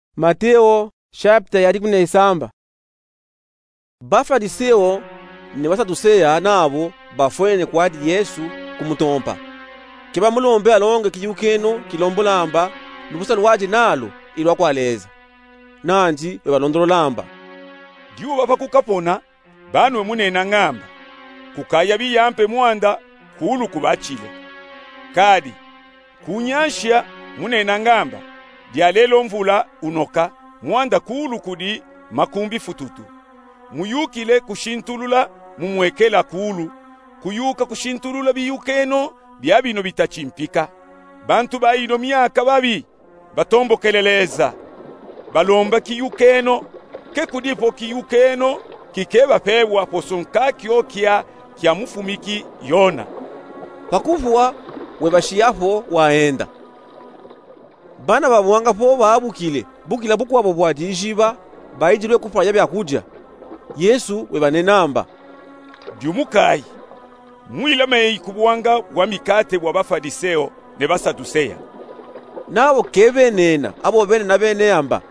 Mateo chapter yari kune isamba. Bafariseo ni Basaduseya nabo bafwene kwati Yesu kumutompa. Kiba mulombe alonge kiyukeno kilombolamba lubusa lwaje nalo ilwa kwaleza. Nanji bebalondolamba. Diwo bava kukapona banwe munena ngamba. Kukaya biyampe mwanda kulu kubachile. Kadi kunyashya munena ngamba. Dialelo mvula unoka mwanda kulu kudi makumbi fututu. Muyukile kushintulula mumwekela kulu. Kuyuka kushintulula biyukeno byabino bitachimpika. Bantu baino myaka babi batombokeleleza. Balomba kiyukeno ke kudipo kiyukeno kikeba pewa posonkakyo kya mufumiki Yona. Pakuvua webashiyapo waenda. Bana babuwanga po babukile bukila bukwabo bwati ishiba bayijirwe kufanya byakudya. Yesu webanenamba. Dyumukai mwilamei kubuwanga bwa mikate bwa Bafariseo ne Basaduseya. Nabo kebenena abo bene nabene amba.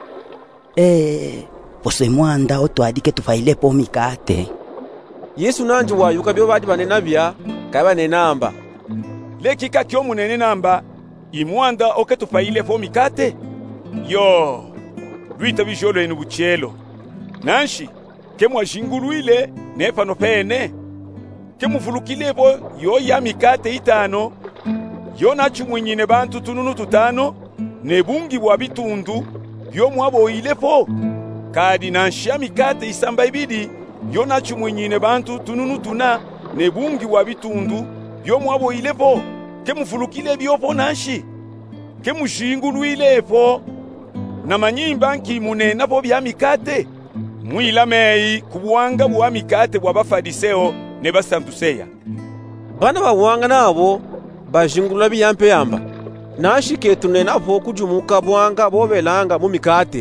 Pose mwanda otwadike tufailepo mikate. Yesu nanji wayuka byo badi banenabya kabanenamba. Lekika kyo munene namba imwanda oketufailepo mikate. Yo Luita bijolo enu buchelo. Nanshi kemwa jinguluile nepano pene. Kemuvulukilebo yo ya mikate itano. Yo nachu mwenyine bantu tununu tutano. Nebungi bwa bitundu byo mwabo ilepo. Kadi nansha mikate isamba ibidi. Yo nachu mwenyine bantu tununu tuna. Nebungi bwa bitundu byo mwabo ilepo. Kemuvulukile byopo nanshi. Kemujinguluilepo. Na manyimba nki munena po bya mikate. Mwilamei kubuwanga bwa mikate bwa Bafariseo ne Basaduseya. Bana babuwanga nabo bajingulula biyampe yamba. Nashike tunenapo kujumuka buwanga bobelanga mu mikate.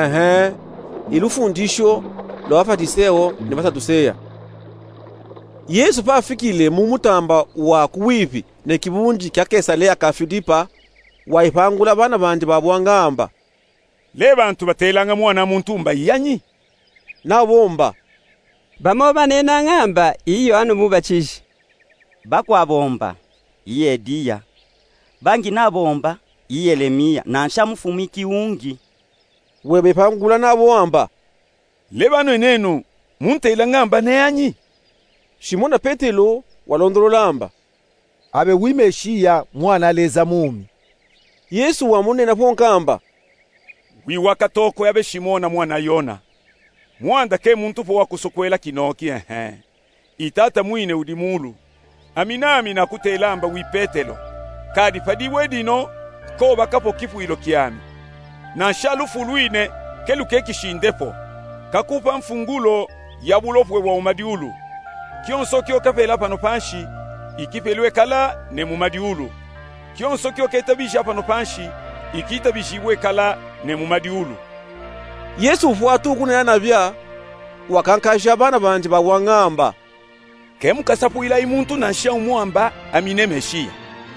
Ilufundisho lo Bafariseo ne Basaduseya. Yesu pafikile mu mutamba wa kuwipi ne kibunji kya Kesalea ka Filipa waipangula bana bandi babuwanga amba. Le bantu batelanga mwana muntu yanyi. Nabomba. Bamo banena ngamba iyo anu mubachishi. Bakwa bomba iye Diya. Bangi nabomba iye Yeremia nansha mufumiki ungi. Webe pangula nabo amba. Le bano nenu muntela ngamba ne yanyi. Shimona Petelo walondolamba. Abe wimeshiya mwana leza mumi. Yesu wamunena ponkamba. Wiwakatoko yabe Shimona mwana Yona. Mwanda ke muntu po wakusokwela kinoki Itata mwine udimulu. Aminami na kutelamba wipetelo. Kadi padiwe dino ko bakapo kifuilo kiami. Na shalufu luine keluke kishindepo. Kakupa mfungulo ya bulofwe wa umadiulu. Kionso kyo kapela pano panshi ikipelwe kala ne mumadiulu. Kionso kyo ketabisha pano panshi ikitabishibwe kala ne mumadiulu. Yesu fuatu kunena nabya wakankasha bana bandi bawangamba. Kemukasapuila imuntu nansha umwamba amine Meshiya.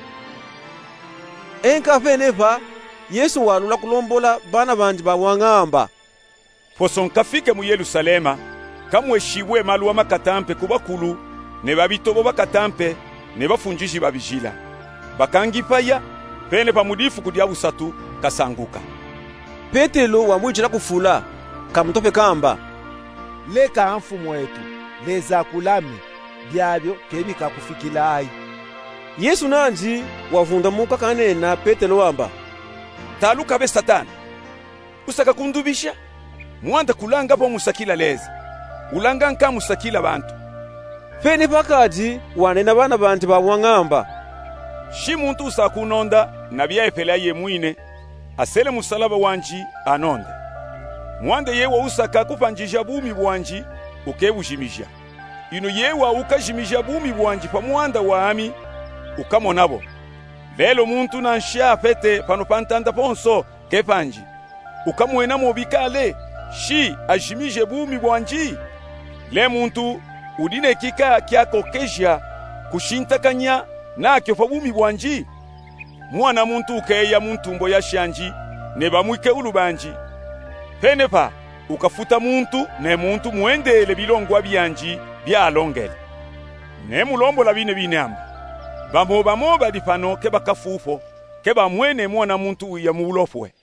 Enkafenepa Yesu walula kulombola bana bandi bawangamba. Posonkafike mu Yerusalema kamweshibwe maluwa makatampe kubakulu ne babitobo bakatampe ne bafunjiji babijila. Bakangipaya pene pamudifu kudya busatu kasanguka. Petelo wamwijira kufula kamutope kamba. Leka mfumu wetu leza kulami byabyo kebika kufikilai. Yesu nanji wavunda muka kanena Petelo wamba. Taluka be Satani. Usaka kundubisha. Mwanda kulanga po musakila leza. Ulanga nka musakila bantu. Pene pakati wanena bana bandi bawangamba. Shi muntu usakunonda nabya epela ye mwine. Asele musalaba wanji anonde. Mwande yewa usaka kupanjija bumi bwanji ukebujimija. Ino yewa ukajimija bumi bwanji pa mwanda waami ukamonabo. Lelo muntu nansha pete pano pantanda ponso kepanji. Ukamwena mobikale shi ajimije bumi bwanji. Le muntu udine kika kyako keja kushintakanya nakyo pa bumi bwanji. Mwana muntu ukeya muntumbo ya shanji ne bamwike ulubanji penepa ukafuta muntu ne muntu muendele bilongwa byanji byalongele ne mulombola bine amba bamo badi pano ke bakafufo ke bamwene mwana muntu ya mulofwe